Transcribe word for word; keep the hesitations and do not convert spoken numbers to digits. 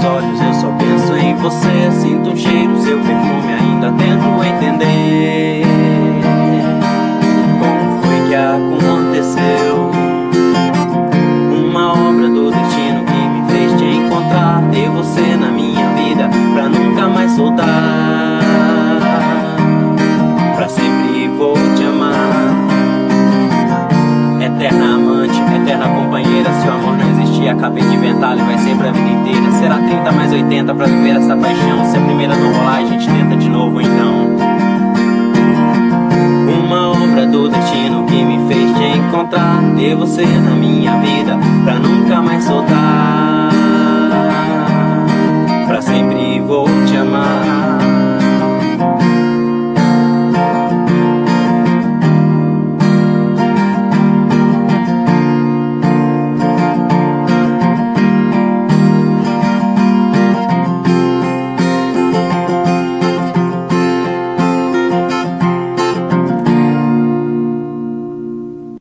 olhos eu só penso em você. Sinto um cheiro, seu perfume, ainda tento entender como foi que aconteceu. Uma obra do destino que me fez te encontrar, ter você na minha vida pra nunca mais soltar. Pra sempre vou te amar, eterna amante, eterna companheira. Se o amor não existir, acabei de inventá-lo e vai ser pra vida inteira. Será trinta mais oitenta pra viver essa paixão. Se a primeira não rolar, a gente tenta de novo então. Uma obra do destino que me fez te encontrar, ter você na minha vida pra nunca mais soltar. Pra sempre vou te amar.